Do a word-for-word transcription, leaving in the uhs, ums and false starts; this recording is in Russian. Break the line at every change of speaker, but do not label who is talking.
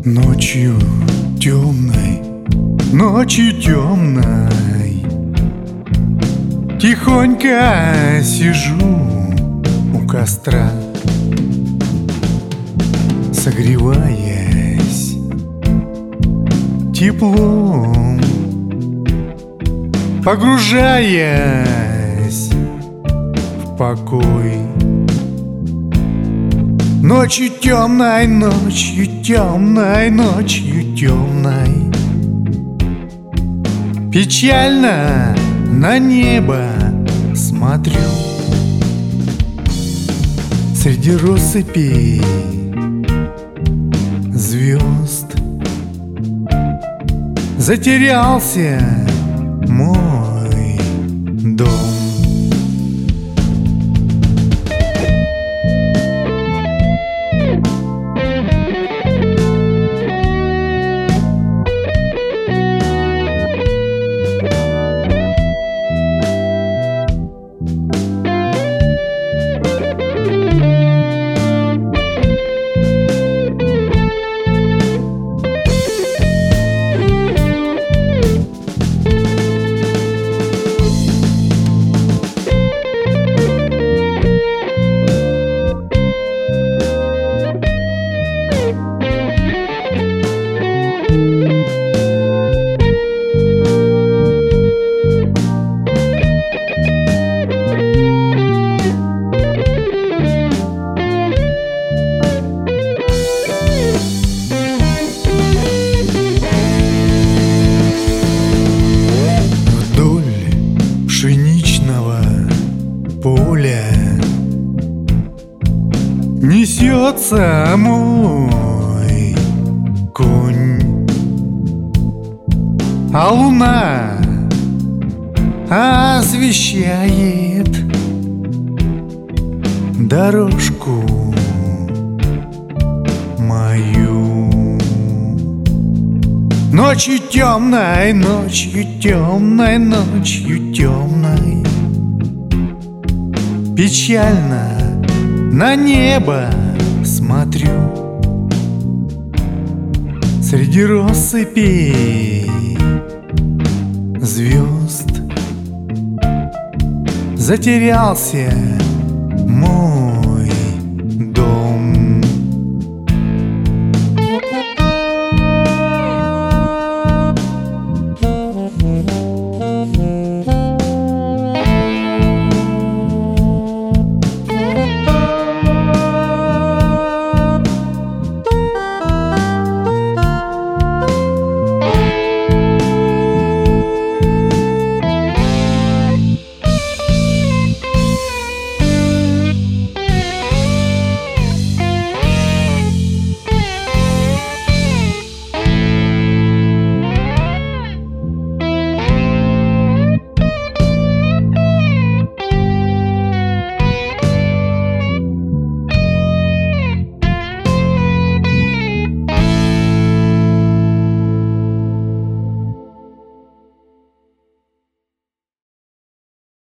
Ночью темной, ночью темной тихонько сижу у костра, согреваясь теплом, погружаясь в покой. Ночью темной, ночью темной, ночью темной печально на небо смотрю. Среди россыпей звезд затерялся мой дом. Поля несется мой конь, а луна освещает дорожку мою. Ночью темной, ночью темной, ночью темной печально на небо смотрю. Среди россыпей звезд затерялся мой